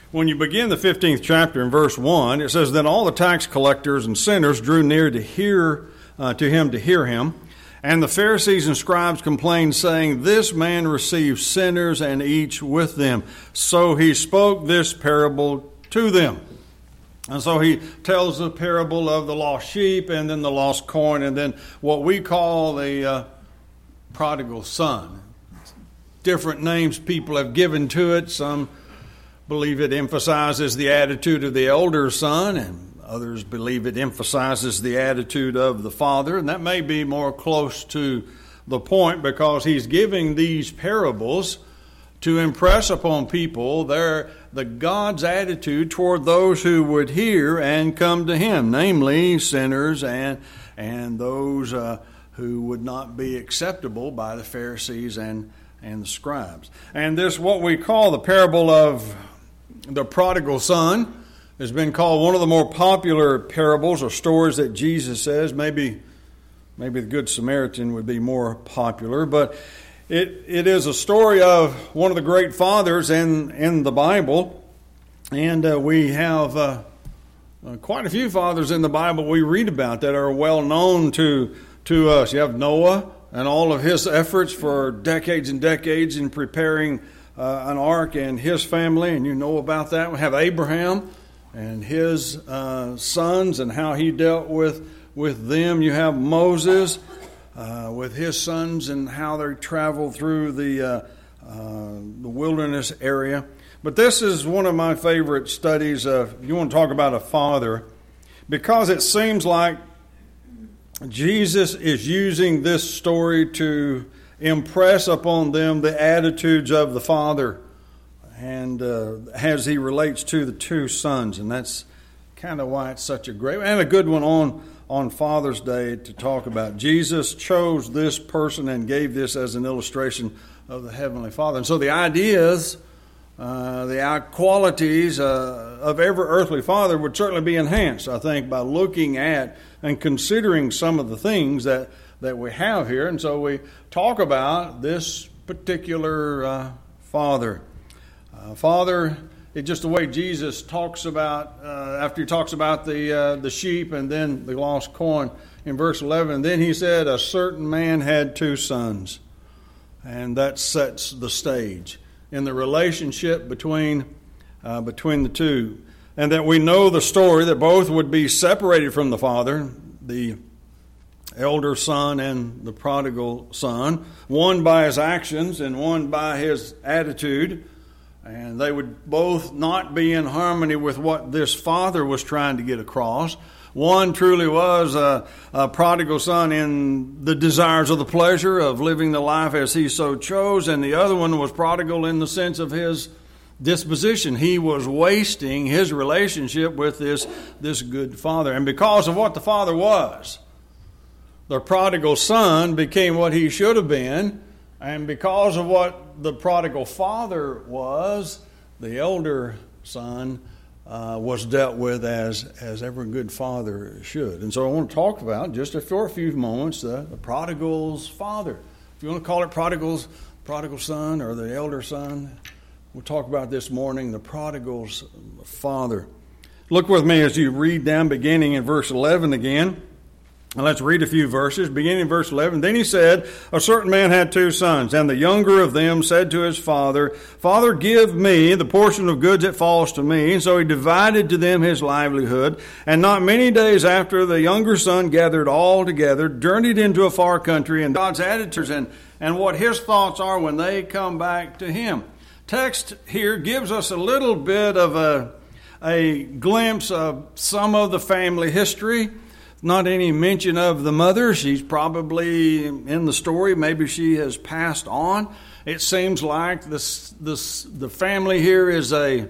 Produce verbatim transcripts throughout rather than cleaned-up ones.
When you begin the fifteenth chapter in verse one, it says, "Then all the tax collectors and sinners drew near to hear uh, to him to hear him. And the Pharisees and scribes complained, saying, This man receives sinners and eats with them. So he spoke this parable to them." And so he tells the parable of the lost sheep and then the lost coin and then what we call the uh, prodigal son. Different names people have given to it. Some believe it emphasizes the attitude of the elder son, and others believe it emphasizes the attitude of the father. And that may be more close to the point because he's giving these parables to impress upon people their the God's attitude toward those who would hear and come to him, namely sinners and and those uh, who would not be acceptable by the Pharisees and, and the scribes. And this, what we call the parable of the prodigal son, has been called one of the more popular parables or stories that Jesus says. Maybe, maybe the Good Samaritan would be more popular, but it it is a story of one of the great fathers in in the Bible, and uh, we have uh, uh, quite a few fathers in the Bible we read about that are well known to to us. You have Noah and all of his efforts for decades and decades in preparing uh, an ark and his family, and you know about that. We have Abraham and his uh, sons and how he dealt with with them. You have Moses uh, with his sons and how they traveled through the uh, uh, the wilderness area. But this is one of my favorite studies of, you want to talk about a father, because it seems like Jesus is using this story to impress upon them the attitudes of the father, and uh, as he relates to the two sons. And that's kind of why it's such a great and a good one on, on Father's Day to talk about. Jesus chose this person and gave this as an illustration of the Heavenly Father. And so the ideas, uh, the qualities uh, of every earthly father would certainly be enhanced, I think, by looking at and considering some of the things that, that we have here. And so we talk about this particular uh, father. Uh, Father, it's just the way Jesus talks about, uh, after he talks about the uh, the sheep and then the lost coin in verse eleven. And then he said, a certain man had two sons. And that sets the stage in the relationship between uh, between the two. And that we know the story that both would be separated from the father, the elder son and the prodigal son, one by his actions and one by his attitude. And they would both not be in harmony with what this father was trying to get across. One truly was a, a prodigal son in the desires of the pleasure of living the life as he so chose, and the other one was prodigal in the sense of his disposition. He was wasting his relationship with this, this good father. And because of what the father was, the prodigal son became what he should have been. And because of what the prodigal father was, the elder son uh, was dealt with as, as every good father should. And so I want to talk about, just for a few moments, the, the prodigal's father. If you want to call it prodigal's, prodigal son or the elder son, we'll talk about this morning, the prodigal's father. Look with me as you read down, beginning in verse eleven again. Now let's read a few verses, beginning in verse eleven. Then he said, a certain man had two sons, and the younger of them said to his father, Father, give me the portion of goods that falls to me. And so he divided to them his livelihood. And not many days after, the younger son gathered all together, journeyed into a far country, and God's attitudes and, and what his thoughts are when they come back to him. Text here gives us a little bit of a, a glimpse of some of the family history. Not any mention of the mother. She's probably in the story. Maybe she has passed on. It seems like this, this, the family here is a,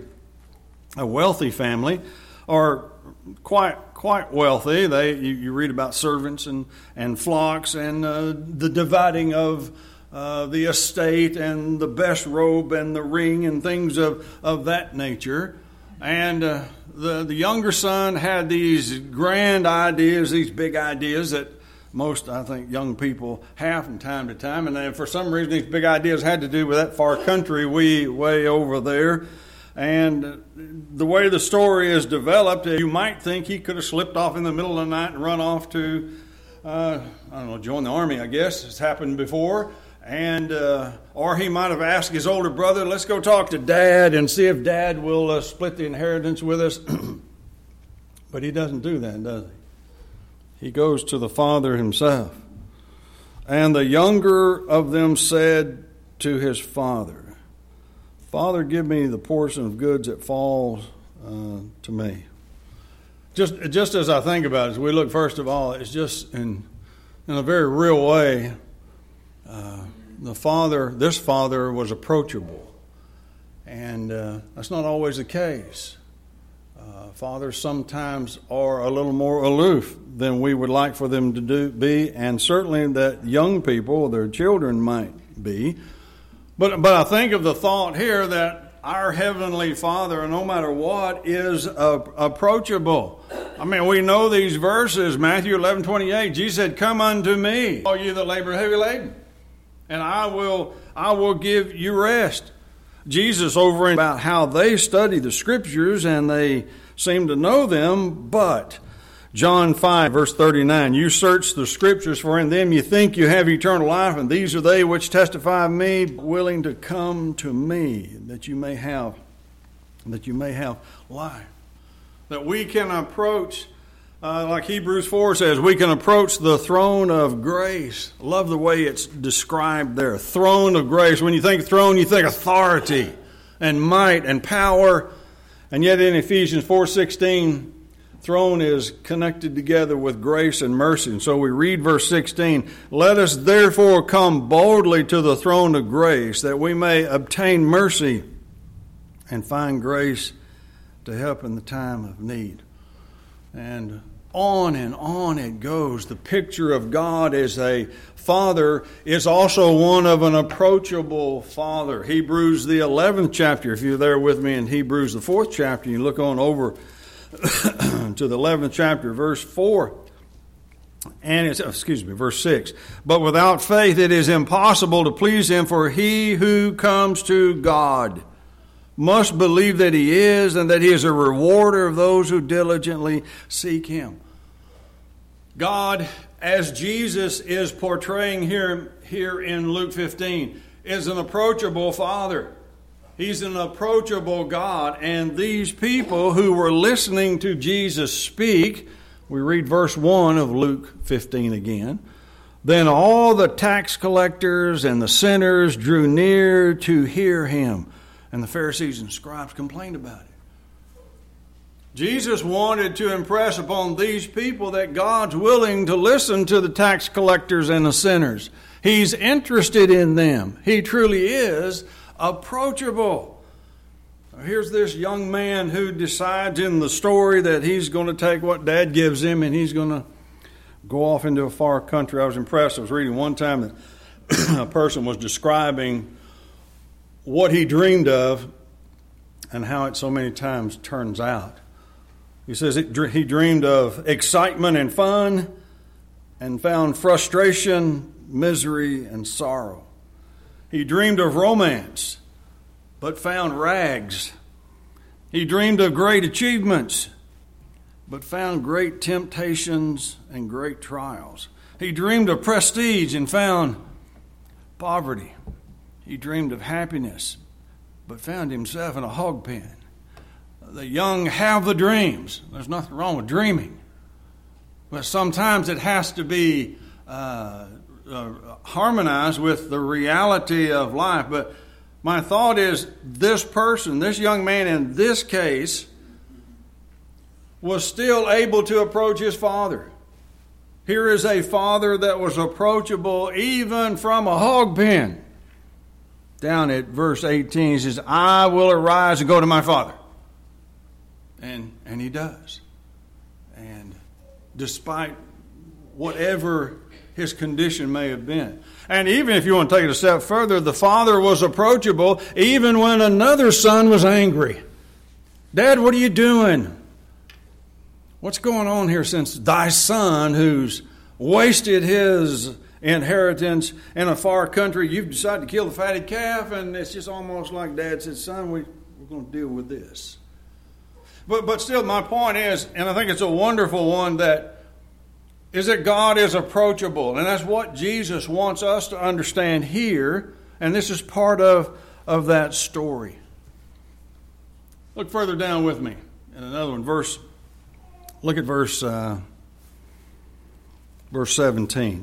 a wealthy family, or quite quite wealthy. They you, you read about servants and, and flocks and uh, the dividing of uh, the estate and the best robe and the ring and things of, of that nature. And uh, the the younger son had these grand ideas, these big ideas that most, I think, young people have from time to time. And then for some reason, these big ideas had to do with that far country way, way over there. And the way the story is developed, you might think he could have slipped off in the middle of the night and run off to, uh, I don't know, join the army, I guess. It's happened before. And uh, or he might have asked his older brother, let's go talk to Dad and see if Dad will uh, split the inheritance with us. But he doesn't do that, does he? He goes to the father himself. And the younger of them said to his father, Father, give me the portion of goods that falls uh, to me. Just just as I think about it, as we look first of all, it's just in in a very real way, uh, the father, this father was approachable. And uh, that's not always the case. Uh, fathers sometimes are a little more aloof than we would like for them to do be, and certainly that young people, their children, might be. But but I think of the thought here that our Heavenly Father, no matter what, is uh, approachable. I mean, we know these verses, Matthew eleven twenty-eight. Jesus said, "Come unto me, all you that labor heavy laden, and I will I will give you rest." Jesus over about how they study the Scriptures and they seem to know them, but John five, verse thirty-nine, you search the Scriptures, for in them you think you have eternal life, and these are they which testify of me, willing to come to me, that you may have, that you may have life. That we can approach, uh, like Hebrews four says, we can approach the throne of grace. Love the way it's described there. Throne of grace. When you think throne, you think authority and might and power. And yet in Ephesians four sixteen, throne is connected together with grace and mercy. And so we read verse sixteen, let us therefore come boldly to the throne of grace, that we may obtain mercy and find grace to help in the time of need. And on and on it goes. The picture of God as a father is also one of an approachable father. Hebrews the eleventh chapter, if you're there with me in Hebrews the fourth chapter, you look on over to the eleventh chapter, verse four. And it's, excuse me, verse six. But without faith it is impossible to please him, for he who comes to God must believe that he is, and that he is a rewarder of those who diligently seek him. God, as Jesus is portraying here, here in Luke fifteen, is an approachable Father. He's an approachable God. And these people who were listening to Jesus speak, we read verse one of Luke fifteen again. Then all the tax collectors and the sinners drew near to hear him. And the Pharisees and scribes complained about it. Jesus wanted to impress upon these people that God's willing to listen to the tax collectors and the sinners. He's interested in them. He truly is approachable. Here's this young man who decides in the story that he's going to take what Dad gives him and he's going to go off into a far country. I was impressed. I was reading one time that a person was describing what he dreamed of and how it so many times turns out. He says it, he dreamed of excitement and fun and found frustration, misery, and sorrow. He dreamed of romance, but found rags. He dreamed of great achievements, but found great temptations and great trials. He dreamed of prestige and found poverty. He dreamed of happiness, but found himself in a hog pen. The young have the dreams. There's nothing wrong with dreaming. But sometimes it has to be uh, uh, harmonized with the reality of life. But my thought is this person, this young man in this case, was still able to approach his father. Here is a father that was approachable even from a hog pen. Down at verse eighteen, he says, I will arise and go to my father. And and he does. And despite whatever his condition may have been. And even if you want to take it a step further, the father was approachable even when another son was angry. Dad, what are you doing? What's going on here since thy son, who's wasted his inheritance in a far country, you've decided to kill the fatted calf? And it's just almost like Dad said, son, we We're going to deal with this. But but still, my point is, and I think it's a wonderful one, that is that God is approachable. And that's what Jesus wants us to understand here. And this is part of, of that story. Look further down with me in another one. Verse, look at verse, uh, verse seventeen.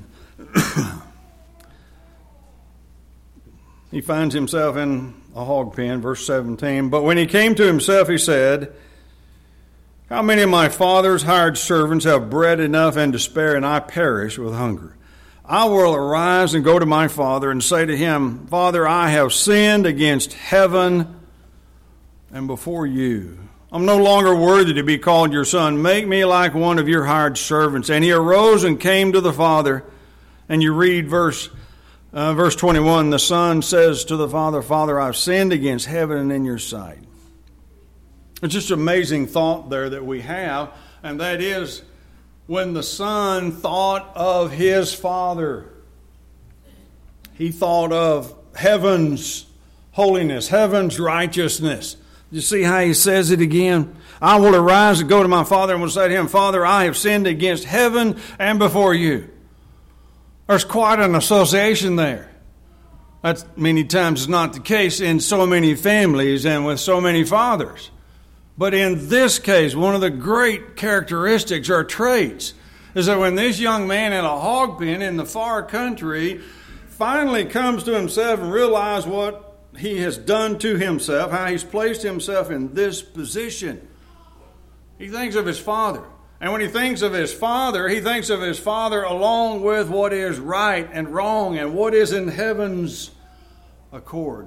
He finds himself in a hog pen, verse seventeen. But when he came to himself, he said, how many of my father's hired servants have bread enough and to spare, and I perish with hunger? I will arise and go to my father and say to him, Father, I have sinned against heaven and before you. I'm no longer worthy to be called your son. Make me like one of your hired servants. And he arose and came to the father. And you read verse Uh, verse twenty-one, the son says to the father, Father, I've sinned against heaven and in your sight. It's just an amazing thought there that we have, and that is when the son thought of his father, he thought of heaven's holiness, heaven's righteousness. You see how he says it again? I will arise and go to my father and will say to him, Father, I have sinned against heaven and before you. There's quite an association there. That's many times not the case in so many families and with so many fathers. But in this case, one of the great characteristics or traits is that when this young man in a hog pen in the far country finally comes to himself and realizes what he has done to himself, how he's placed himself in this position, he thinks of his father. And when he thinks of his father, he thinks of his father along with what is right and wrong and what is in heaven's accord.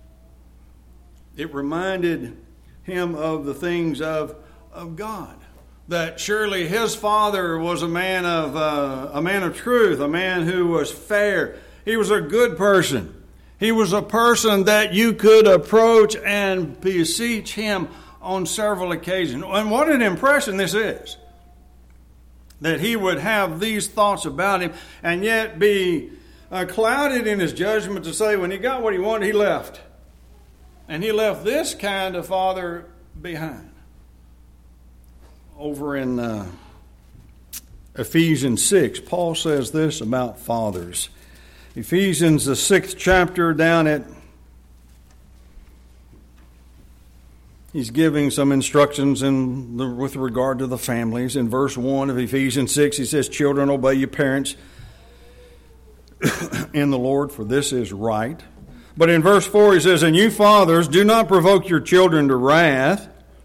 It reminded him of the things of, of God. That surely his father was a man of uh, a man of truth, a man who was fair. He was a good person. He was a person that you could approach and beseech him on several occasions. And what an impression this is. That he would have these thoughts about him and yet be uh, clouded in his judgment to say when he got what he wanted, he left. And he left this kind of father behind. Over in uh, Ephesians six, Paul says this about fathers. Ephesians, the sixth chapter, down at He's giving some instructions in the, with regard to the families. In verse one of Ephesians six, he says, Children, obey your parents in the Lord, for this is right. But in verse four, he says, And you fathers, do not provoke your children to wrath,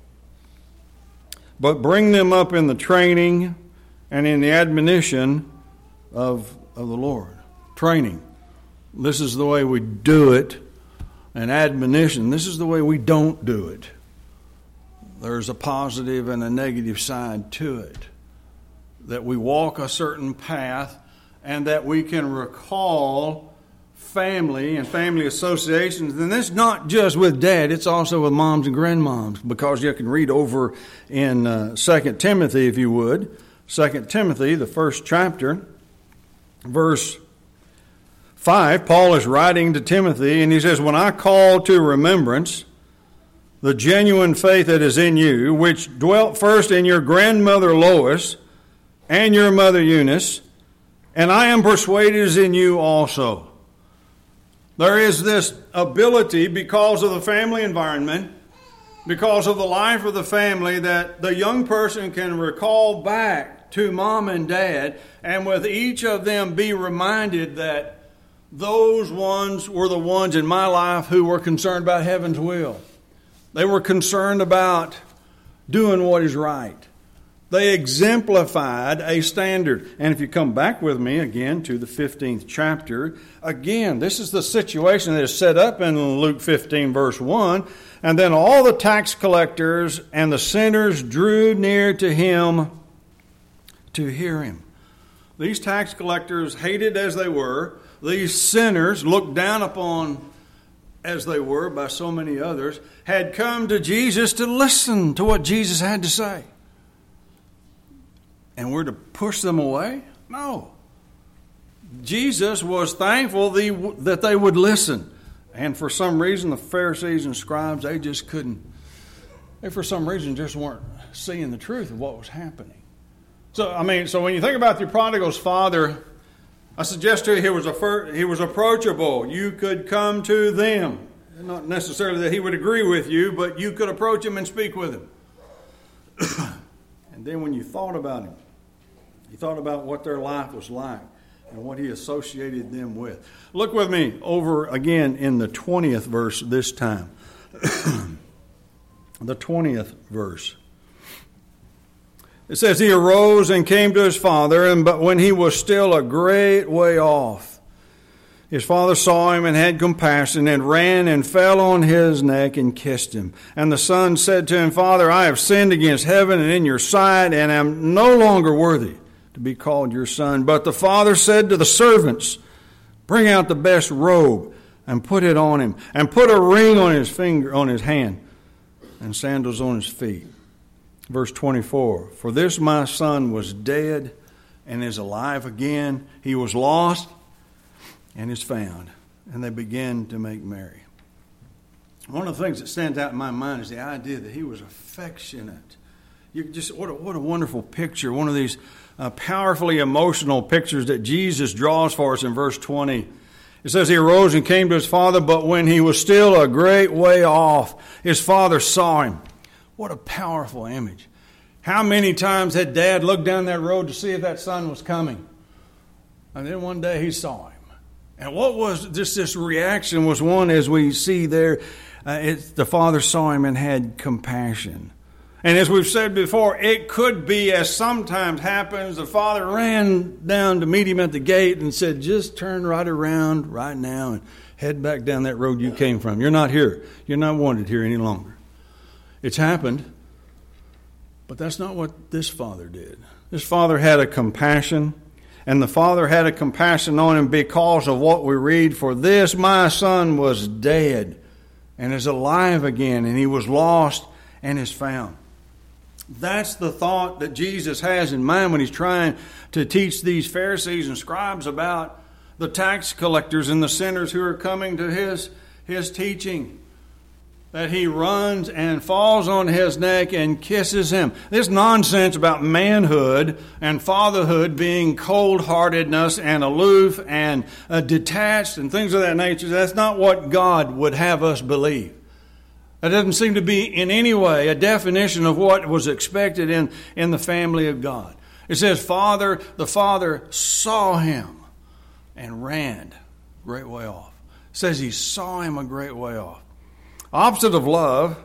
but bring them up in the training and in the admonition of, of the Lord. Training. This is the way we do it. And admonition, this is the way we don't do it. There's a positive and a negative side to it. That we walk a certain path and that we can recall family and family associations. And it's not just with dad, it's also with moms and grandmoms. Because you can read over in uh, Second Timothy, if you would. Second Timothy, the first chapter, verse five, Paul is writing to Timothy and he says, When I call to remembrance the genuine faith that is in you, which dwelt first in your grandmother Lois and your mother Eunice, and I am persuaded is in you also. There is this ability because of the family environment, because of the life of the family, that the young person can recall back to mom and dad, and with each of them be reminded that those ones were the ones in my life who were concerned about heaven's will. They were concerned about doing what is right. They exemplified a standard. And if you come back with me again to the fifteenth chapter, again, this is the situation that is set up in Luke fifteen, verse one. And then all the tax collectors and the sinners drew near to him to hear him. These tax collectors, hated as they were, these sinners, looked down upon as they were by so many others, had come to Jesus to listen to what Jesus had to say. And we're to push them away? No. Jesus was thankful that they would listen. And for some reason, the Pharisees and scribes, they just couldn't, they for some reason just weren't seeing the truth of what was happening. So, I mean, so when you think about the prodigal's father, I suggest to you he was, a, he was approachable. You could come to them. Not necessarily that he would agree with you, but you could approach him and speak with him. And then when you thought about him, you thought about what their life was like and what he associated them with. Look with me over again in the twentieth verse this time. The twentieth verse. It says, he arose and came to his father, and but when he was still a great way off, his father saw him and had compassion and ran and fell on his neck and kissed him. And the son said to him, Father, I have sinned against heaven and in your sight, and am no longer worthy to be called your son. But the father said to the servants, bring out the best robe and put it on him, and put a ring on his finger, on his hand, and sandals on his feet. Verse twenty-four, for this my son was dead and is alive again. He was lost and is found. And they began to make merry. One of the things that stands out in my mind is the idea that he was affectionate. You just what a, what a wonderful picture. One of these uh, powerfully emotional pictures that Jesus draws for us in verse twenty. It says he arose and came to his father, but when he was still a great way off, his father saw him. What a powerful image. How many times had Dad looked down that road to see if that son was coming? And then one day he saw him. And what was just this reaction was one, as we see there, uh, it's, the father saw him and had compassion. And as we've said before, it could be, as sometimes happens, the father ran down to meet him at the gate and said, just turn right around right now and head back down that road you came from. You're not here. You're not wanted here any longer. It's happened, but that's not what this father did. This father had a compassion, and the father had a compassion on him because of what we read. For this my son was dead and is alive again, and he was lost and is found. That's the thought that Jesus has in mind when he's trying to teach these Pharisees and scribes about the tax collectors and the sinners who are coming to his, his teaching. That he runs and falls on his neck and kisses him. This nonsense about manhood and fatherhood being cold-heartedness and aloof and uh, detached and things of that nature, that's not what God would have us believe. That doesn't seem to be in any way a definition of what was expected in, in the family of God. It says, Father, the father saw him and ran a great way off. It says he saw him a great way off. Opposite of love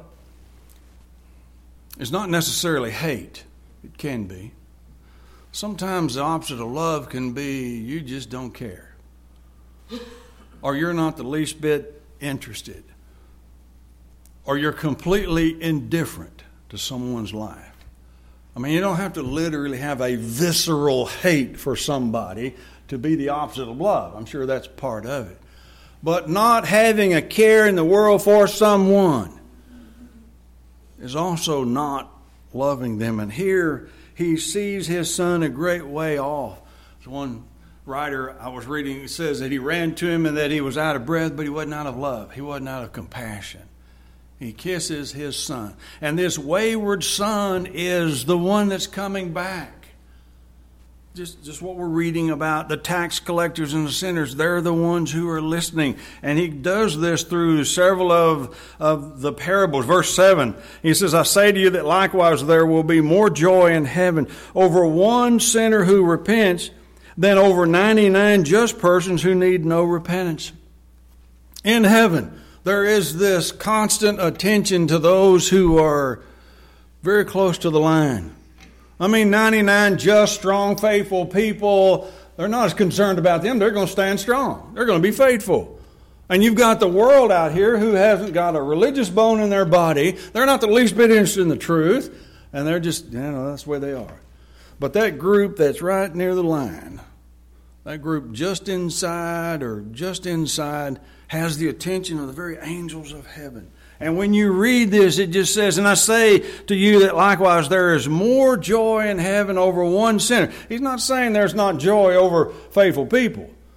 is not necessarily hate. It can be. Sometimes the opposite of love can be you just don't care. Or you're not the least bit interested. Or you're completely indifferent to someone's life. I mean, you don't have to literally have a visceral hate for somebody to be the opposite of love. I'm sure that's part of it. But not having a care in the world for someone is also not loving them. And here he sees his son a great way off. There's one writer I was reading says that he ran to him and that he was out of breath, but he wasn't out of love. He wasn't out of compassion. He kisses his son. And this wayward son is the one that's coming back. Just, just what we're reading about, the tax collectors and the sinners, they're the ones who are listening. And he does this through several of, of the parables. Verse seven, he says, I say to you that likewise there will be more joy in heaven over one sinner who repents than over ninety-nine just persons who need no repentance. In heaven, there is this constant attention to those who are very close to the line. I mean, ninety-nine just, strong, faithful people, they're not as concerned about them. They're going to stand strong. They're going to be faithful. And you've got the world out here who hasn't got a religious bone in their body. They're not the least bit interested in the truth. And they're just, you know, that's where they are. But that group that's right near the line, that group just inside or just inside, has the attention of the very angels of heaven. And when you read this, it just says, and I say to you that likewise there is more joy in heaven over one sinner. He's not saying there's not joy over faithful people.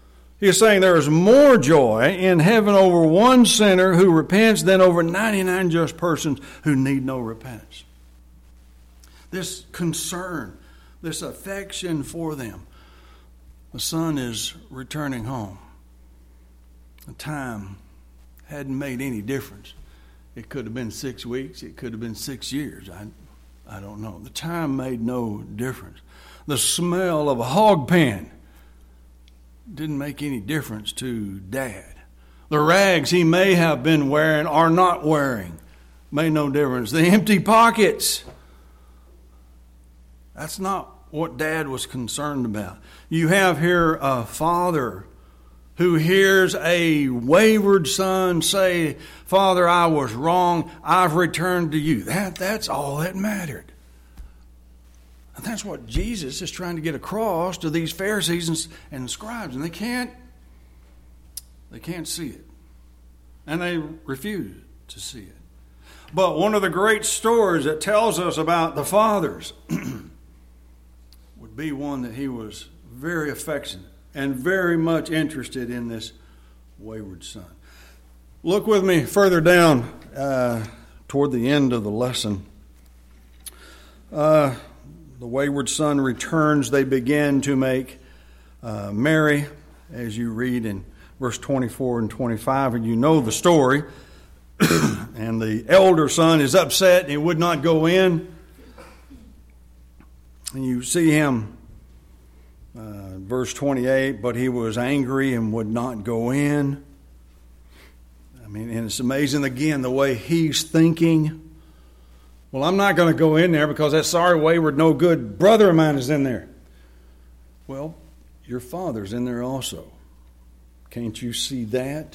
He's saying there is more joy in heaven over one sinner who repents than over ninety-nine just persons who need no repentance. This concern, this affection for them. The son is returning home. The time hadn't made any difference. It could have been six weeks. It could have been six years. I, I don't know. The time made no difference. The smell of a hog pen didn't make any difference to Dad. The rags he may have been wearing or not wearing made no difference. The empty pockets, that's not what Dad was concerned about. You have here a father who hears a wayward son say, Father, I was wrong. I've returned to you. That, that's all that mattered. And that's what Jesus is trying to get across to these Pharisees and, and scribes. And they can't, they can't see it. And they refuse to see it. But one of the great stories that tells us about the fathers would be one that he was very affectionate and very much interested in this wayward son. Look with me further down uh, toward the end of the lesson. Uh, the wayward son returns. They begin to make uh, merry, as you read in verse twenty-four and twenty-five, and you know the story. And the elder son is upset and he would not go in. And you see him, uh, verse twenty-eight, but he was angry and would not go in. I mean, and it's amazing, again, the way he's thinking. Well, I'm not going to go in there because that sorry, wayward, no good brother of mine is in there. Well, your father's in there also. Can't you see that?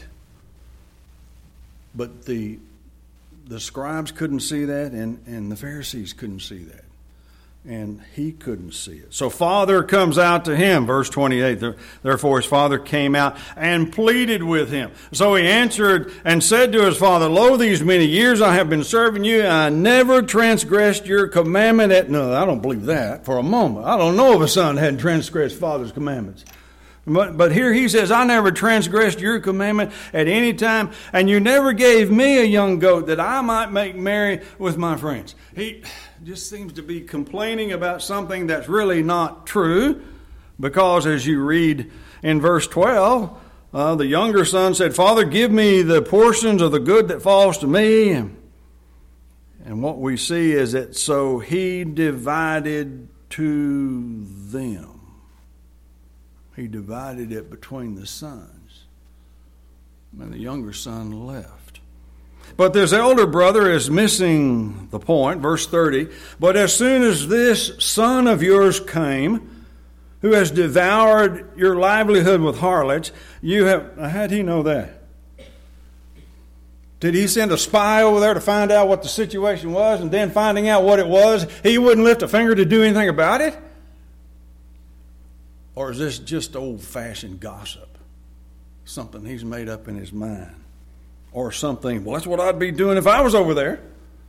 But the the scribes couldn't see that, and, and the Pharisees couldn't see that. And he couldn't see it. So father comes out to him, verse twenty-eight. Therefore his father came out and pleaded with him. So he answered and said to his father, Lo, these many years I have been serving you, and I never transgressed your commandment. At, no, I don't believe that for a moment. I don't know if a son hadn't transgressed father's commandments. But, but here he says, I never transgressed your commandment at any time, and you never gave me a young goat that I might make merry with my friends. He just seems to be complaining about something that's really not true, because as you read in verse twelve, uh, the younger son said, Father, give me the portions of the good that falls to me. And, and what we see is that so he divided to them. He divided it between the sons. And the younger son left. But this elder brother is missing the point. Verse thirty. But as soon as this son of yours came, who has devoured your livelihood with harlots, you have... How'd he know that? Did he send a spy over there to find out what the situation was, and then finding out what it was, he wouldn't lift a finger to do anything about it? Or is this just old-fashioned gossip? Something he's made up in his mind. Or something, well, that's what I'd be doing if I was over there.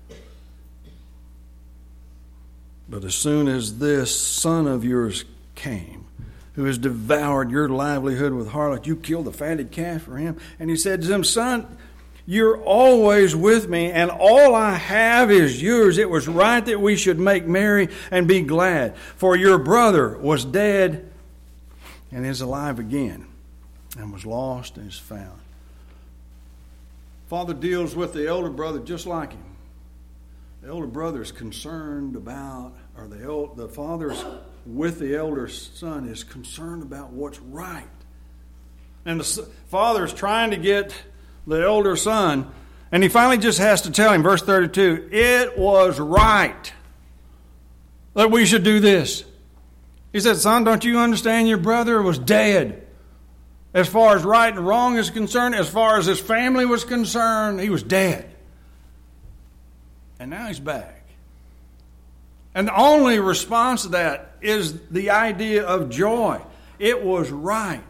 But as soon as this son of yours came, who has devoured your livelihood with harlot, you killed the fatted calf for him. And he said to him, Son, you're always with me, and all I have is yours. It was right that we should make merry and be glad. For your brother was dead and is alive again, and was lost and is found. Father deals with the elder brother just like him. The elder brother is concerned about, or the el- the father's with the elder son is concerned about what's right. And the father is trying to get the elder son, and he finally just has to tell him, verse thirty-two, it was right that we should do this. He said, Son, don't you understand your brother was dead? As far as right and wrong is concerned, as far as his family was concerned, he was dead. And now he's back. And the only response to that is the idea of joy. It was right.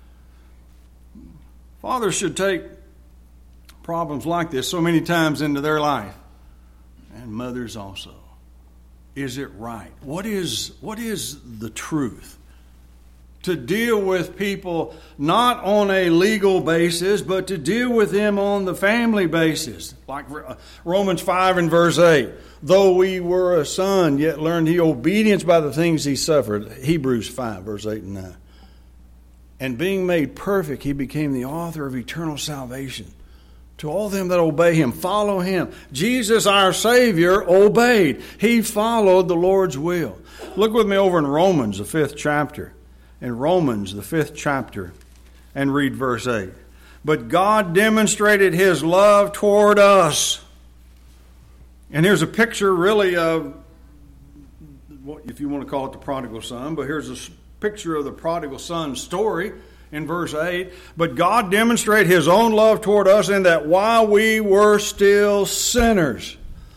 Fathers should take problems like this so many times into their life. And mothers also. Is it right? What is, what is the truth? to deal with people not on a legal basis, but to deal with them on the family basis. Like Romans five and verse eight. Though we were a son, yet learned he obedience by the things he suffered. Hebrews five, verse eight and nine. And being made perfect, he became the author of eternal salvation to all them that obey him, follow him. Jesus, our Savior, obeyed. He followed the Lord's will. Look with me over in Romans, the fifth chapter. In Romans, the fifth chapter, and read verse eight. But God demonstrated his love toward us. And here's a picture really of, what if you want to call it the prodigal son, but here's a picture of the prodigal son's story in verse eight. But God demonstrated his own love toward us in that while we were still sinners.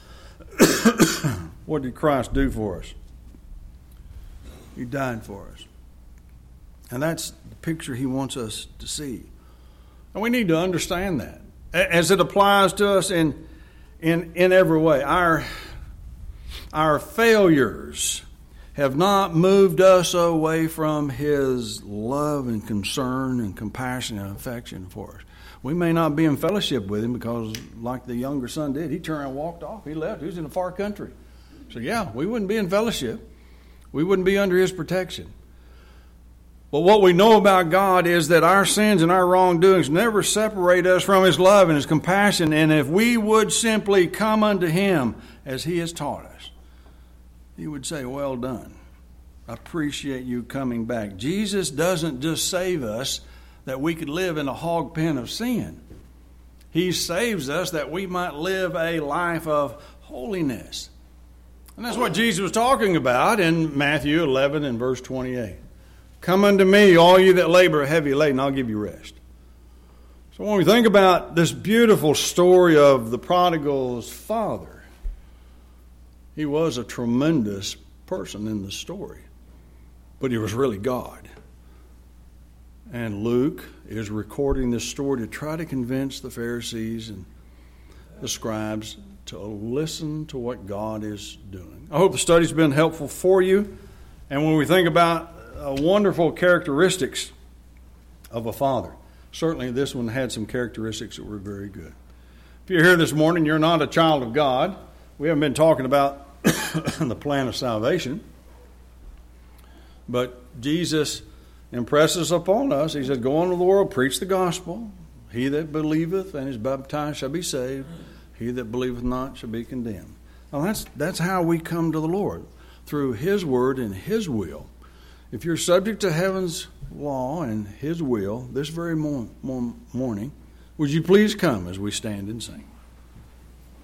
What did Christ do for us? He died for us. And that's the picture he wants us to see. And we need to understand that as it applies to us in in, in every way. Our, our failures have not moved us away from his love and concern and compassion and affection for us. We may not be in fellowship with him because, like the younger son did, he turned around and walked off. He left. He was in a far country. So, yeah, we wouldn't be in fellowship. We wouldn't be under his protection. But what we know about God is that our sins and our wrongdoings never separate us from his love and his compassion. And if we would simply come unto him as he has taught us, he would say, well done. I appreciate you coming back. Jesus doesn't just save us that we could live in a hog pen of sin. He saves us that we might live a life of holiness. And that's what Jesus was talking about in Matthew eleven and verse twenty-eight. Come unto me, all you that labor heavy laden, I'll give you rest. So when we think about this beautiful story of the prodigal's father, he was a tremendous person in the story, but he was really God. And Luke is recording this story to try to convince the Pharisees and the scribes to listen to what God is doing. I hope the study's been helpful for you. And when we think about uh, wonderful characteristics of a father, certainly this one had some characteristics that were very good. If you're here this morning, you're not a child of God. We haven't been talking about the plan of salvation. But Jesus impresses upon us, he said, go into the world, preach the gospel. He that believeth and is baptized shall be saved. He that believeth not shall be condemned. Now that's, that's how we come to the Lord, through his word and his will. If you're subject to heaven's law and his will this very mor- mor- morning, would you please come as we stand and sing?